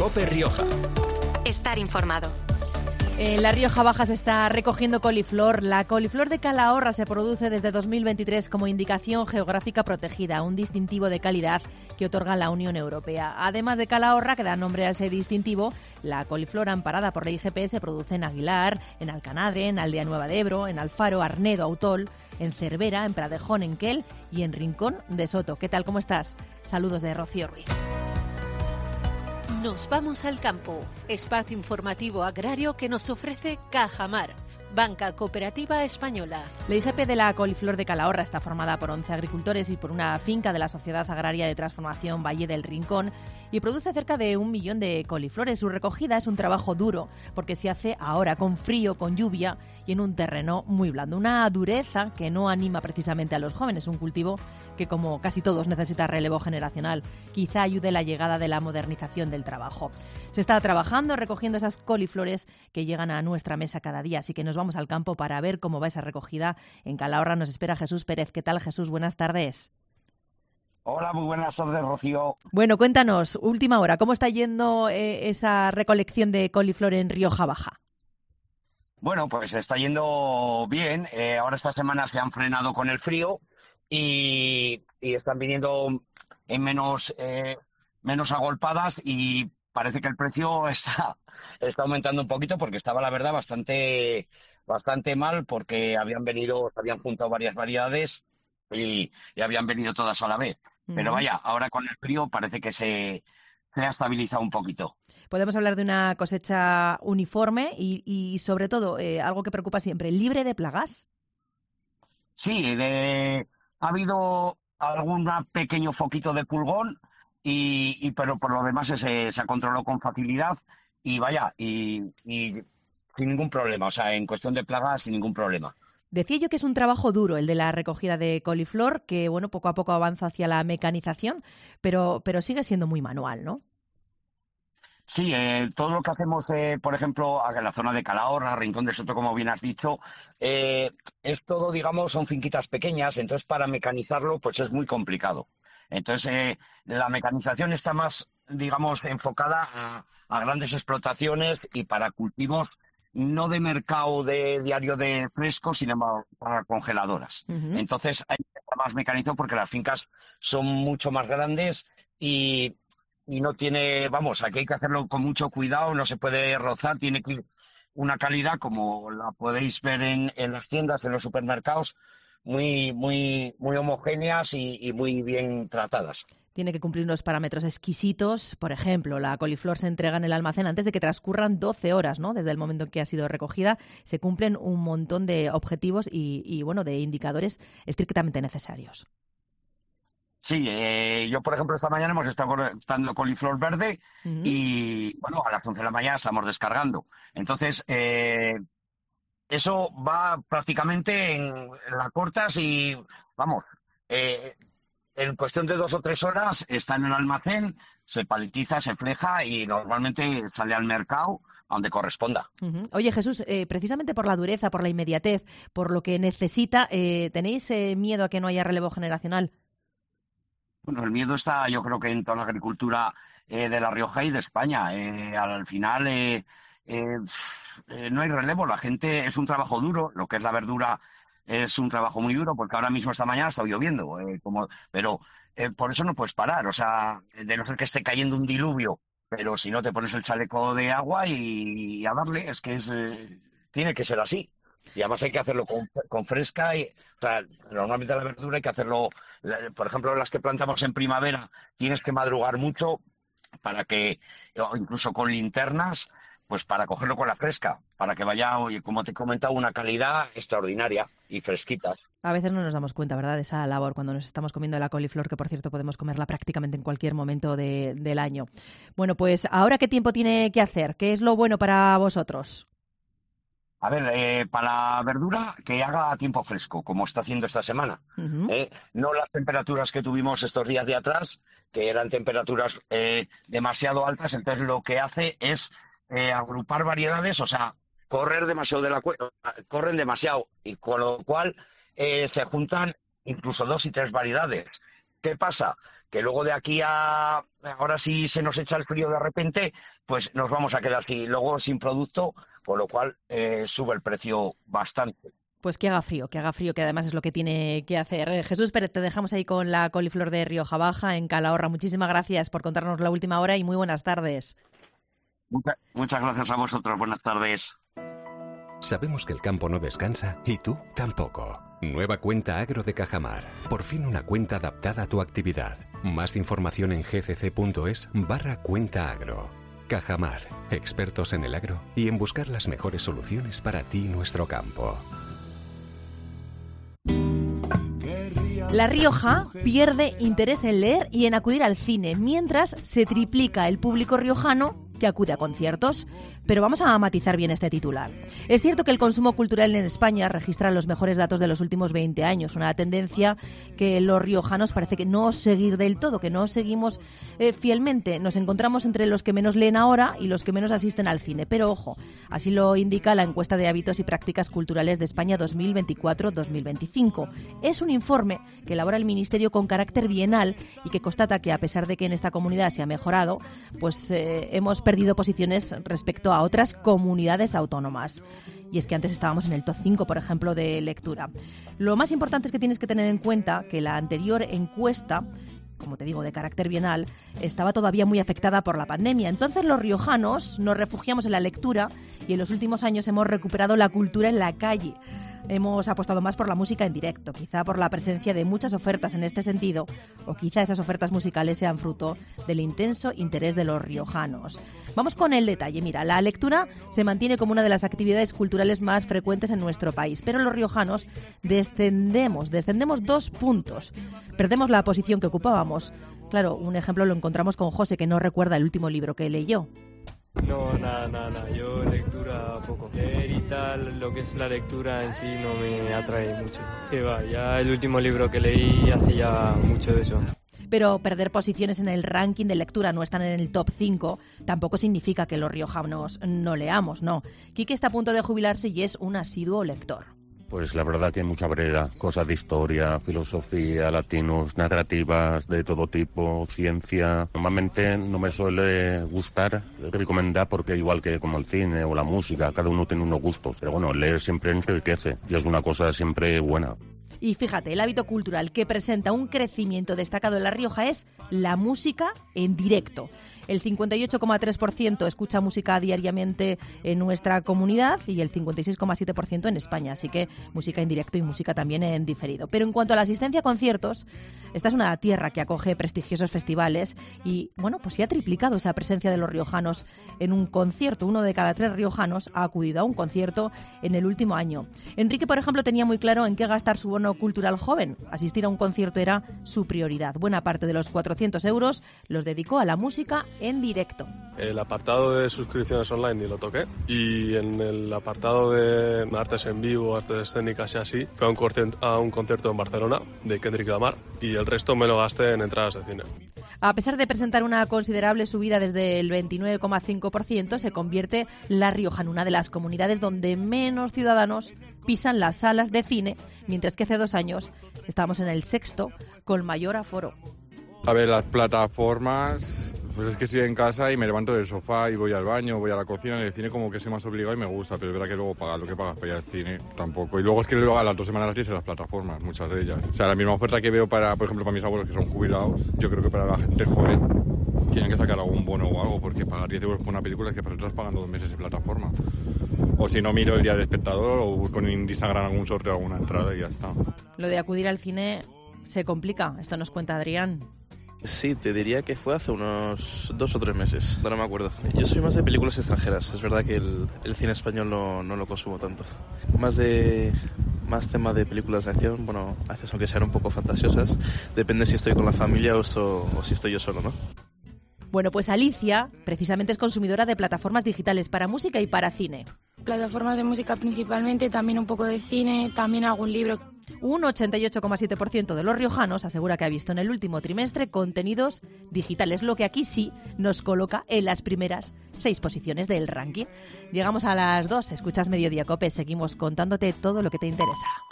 COPE Rioja. Estar informado. En La Rioja Baja se está recogiendo coliflor. La coliflor de Calahorra se produce desde 2023 como indicación geográfica protegida, un distintivo de calidad que otorga la Unión Europea. Además de Calahorra, que da nombre a ese distintivo, la coliflor amparada por la IGP se produce en Aguilar, en Alcanadre, en Aldea Nueva de Ebro, en Alfaro, Arnedo, Autol, en Cervera, en Pradejón, en Quel y en Rincón de Soto. ¿Qué tal? ¿Cómo estás? Saludos de Rocío Ruiz. Nos vamos al campo, espacio informativo agrario que nos ofrece Cajamar, Banca Cooperativa Española. La IGP de la coliflor de Calahorra está formada por 11 agricultores y por una finca de la Sociedad Agraria de Transformación Valle del Rincón y produce cerca de 1 millón de coliflores. Su recogida es un trabajo duro porque se hace ahora con frío, con lluvia y en un terreno muy blando. Una dureza que no anima precisamente a los jóvenes, un cultivo que, como casi todos, necesita relevo generacional. Quizá ayude la llegada de la modernización del trabajo. Se está trabajando recogiendo esas coliflores que llegan a nuestra mesa cada día, así que nos vamos al campo para ver cómo va esa recogida. En Calahorra nos espera Jesús Pérez. ¿Qué tal, Jesús? Buenas tardes. Hola, muy buenas tardes, Rocío. Bueno, cuéntanos, última hora, ¿cómo está yendo esa recolección de coliflor en Rioja Baja? Bueno, pues está yendo bien. Ahora esta semana se han frenado con el frío y están viniendo en menos agolpadas y parece que el precio está aumentando un poquito porque estaba, la verdad, bastante mal porque se habían juntado varias variedades y habían venido todas a la vez. Pero vaya, ahora con el frío parece que se ha estabilizado un poquito. Podemos hablar de una cosecha uniforme y sobre todo, algo que preocupa siempre, ¿libre de plagas? Sí, ha habido algún pequeño foquito de pulgón, pero por lo demás se ha controlado con facilidad y vaya, y sin ningún problema. O sea, en cuestión de plagas, sin ningún problema. Decía yo que es un trabajo duro el de la recogida de coliflor, que bueno, poco a poco avanza hacia la mecanización, pero sigue siendo muy manual, ¿no? Sí, todo lo que hacemos, por ejemplo, en la zona de Calahorra, Rincón de Soto, como bien has dicho, es todo, digamos, son finquitas pequeñas, entonces para mecanizarlo pues es muy complicado. Entonces la mecanización está más, digamos, enfocada a grandes explotaciones y para cultivos no de mercado de diario de fresco, sino para congeladoras. Uh-huh. Entonces hay más mecanizado porque las fincas son mucho más grandes y no tiene, vamos, aquí hay que hacerlo con mucho cuidado, no se puede rozar, tiene que ir una calidad como la podéis ver en las tiendas, en los supermercados, muy homogéneas y muy bien tratadas. Tiene que cumplir unos parámetros exquisitos. Por ejemplo, la coliflor se entrega en el almacén antes de que transcurran 12 horas, ¿no? Desde el momento en que ha sido recogida. Se cumplen un montón de objetivos y bueno, de indicadores estrictamente necesarios. Sí, yo, por ejemplo, esta mañana hemos estado cortando coliflor verde Uh-huh. y, bueno, a las 11 de la mañana estamos descargando. Entonces, eso va prácticamente en la cortas y, vamos, en cuestión de 2 o 3 horas está en el almacén, se paletiza, se fleja y normalmente sale al mercado a donde corresponda. Uh-huh. Oye, Jesús, precisamente por la dureza, por la inmediatez, por lo que necesita, ¿tenéis miedo a que no haya relevo generacional? Bueno, el miedo está, yo creo que en toda la agricultura de La Rioja y de España. Al final no hay relevo, la gente, es un trabajo duro, lo que es la verdura es un trabajo muy duro, porque ahora mismo esta mañana está lloviendo, pero por eso no puedes parar, o sea, de no ser que esté cayendo un diluvio, pero si no te pones el chaleco de agua y a darle, es que tiene que ser así. Y además hay que hacerlo con fresca. O sea, normalmente la verdura hay que hacerlo, por ejemplo, las que plantamos en primavera, tienes que madrugar mucho para que, o incluso con linternas, pues para cogerlo con la fresca, para que vaya, oye, como te he comentado, una calidad extraordinaria y fresquita. A veces no nos damos cuenta, ¿verdad?, de esa labor cuando nos estamos comiendo la coliflor, que por cierto podemos comerla prácticamente en cualquier momento del año. Bueno, pues ahora, ¿qué tiempo tiene que hacer? ¿Qué es lo bueno para vosotros? A ver, para la verdura, que haga tiempo fresco, como está haciendo esta semana. Uh-huh. No las temperaturas que tuvimos estos días de atrás, que eran temperaturas demasiado altas, entonces lo que hace es agrupar variedades, o sea, corren demasiado, y con lo cual se juntan incluso 2 y 3 variedades. ¿qué pasa? Que luego de aquí a... Ahora sí se nos echa el frío de repente, pues nos vamos a quedar luego sin producto, con lo cual sube el precio bastante. Pues que haga frío, que además es lo que tiene que hacer. Jesús Pérez, te dejamos ahí con la coliflor de Rioja Baja, en Calahorra. Muchísimas gracias por contarnos la última hora y muy buenas tardes. Muchas gracias a vosotros. Buenas tardes. Sabemos que el campo no descansa y tú tampoco. Nueva cuenta Agro de Cajamar. Por fin una cuenta adaptada a tu actividad. Más información en gcc.es/cuenta agro. Cajamar, expertos en el agro y en buscar las mejores soluciones para ti y nuestro campo. La Rioja pierde interés en leer y en acudir al cine, mientras se triplica el público riojano que acude a conciertos. Pero vamos a matizar bien este titular. Es cierto que el consumo cultural en España registra los mejores datos de los últimos 20 años, una tendencia que los riojanos parece que no seguir del todo, que no seguimos fielmente. Nos encontramos entre los que menos leen ahora y los que menos asisten al cine. Pero ojo, así lo indica la encuesta de hábitos y prácticas culturales de España 2024-2025. Es un informe que elabora el Ministerio con carácter bienal y que constata que, a pesar de que en esta comunidad se ha mejorado, pues hemos perdido posiciones respecto a otras comunidades autónomas. Y es que antes estábamos en el top 5, por ejemplo, de lectura. Lo más importante es que tienes que tener en cuenta que la anterior encuesta, como te digo, de carácter bienal, estaba todavía muy afectada por la pandemia. Entonces los riojanos nos refugiamos en la lectura y en los últimos años hemos recuperado la cultura en la calle. Hemos apostado más por la música en directo, quizá por la presencia de muchas ofertas en este sentido, o quizá esas ofertas musicales sean fruto del intenso interés de los riojanos. Vamos con el detalle. Mira, la lectura se mantiene como una de las actividades culturales más frecuentes en nuestro país, pero los riojanos descendemos 2 puntos. Perdemos la posición que ocupábamos. Claro, un ejemplo lo encontramos con José, que no recuerda el último libro que leyó. No, nada. Yo lectura poco. Leer y tal, lo que es la lectura en sí no me atrae mucho. Que va, ya el último libro que leí hace ya mucho de eso. Pero perder posiciones en el ranking de lectura, no están en el top 5, tampoco significa que los riojanos no leamos, no. Quique está a punto de jubilarse y es un asiduo lector. Pues la verdad que hay mucha variedad, cosas de historia, filosofía, latinos, narrativas de todo tipo, ciencia. Normalmente no me suele gustar recomendar porque igual que como el cine o la música, cada uno tiene unos gustos. Pero bueno, leer siempre enriquece y es una cosa siempre buena. Y fíjate, el hábito cultural que presenta un crecimiento destacado en La Rioja es la música en directo. El 58,3% escucha música diariamente en nuestra comunidad y el 56,7% en España. Así que música en directo y música también en diferido. Pero en cuanto a la asistencia a conciertos, esta es una tierra que acoge prestigiosos festivales y, bueno, pues sí ha triplicado esa presencia de los riojanos en un concierto. 1 de cada 3 riojanos ha acudido a un concierto en el último año. Enrique, por ejemplo, tenía muy claro en qué gastar su bono cultural joven. Asistir a un concierto era su prioridad. Buena parte de los 400 euros los dedicó a la música en directo. El apartado de suscripciones online ni lo toqué, y en el apartado de artes en vivo, artes escénicas y así, fui a un concierto en Barcelona de Kendrick Lamar y el resto me lo gasté en entradas de cine. A pesar de presentar una considerable subida desde el 29,5%, se convierte La Rioja en una de las comunidades donde menos ciudadanos pisan las salas de cine, mientras que hace 2 años estábamos en el 6º con mayor aforo. A ver, las plataformas, pues es que estoy en casa y me levanto del sofá y voy al baño, voy a la cocina. En el cine como que soy más obligado y me gusta, pero es verdad que luego pagas lo que pagas para ir al cine tampoco. Y luego es que luego a las 2 semanas las tienes en las plataformas, muchas de ellas. O sea, la misma oferta que veo para, por ejemplo, para mis abuelos que son jubilados, yo creo que para la gente joven tienen que sacar algún bono o algo, porque pagar 10 euros por una película es que para estás pagando 2 meses en plataforma. O si no, miro el día del espectador o busco en Instagram algún sorteo, alguna entrada y ya está. Lo de acudir al cine se complica, esto nos cuenta Adrián. Sí, te diría que fue hace unos 2 o 3 meses, no me acuerdo. Yo soy más de películas extranjeras, es verdad que el cine español no lo consumo tanto. Más tema de películas de acción, bueno, a veces aunque sean un poco fantasiosas, depende si estoy con la familia o si estoy yo solo, ¿no? Bueno, pues Alicia precisamente es consumidora de plataformas digitales para música y para cine. Plataformas de música principalmente, también un poco de cine, también algún libro. Un 88,7% de los riojanos asegura que ha visto en el último trimestre contenidos digitales, lo que aquí sí nos coloca en las primeras 6 posiciones del ranking. Llegamos a las 2, escuchas Mediodía Cope, seguimos contándote todo lo que te interesa.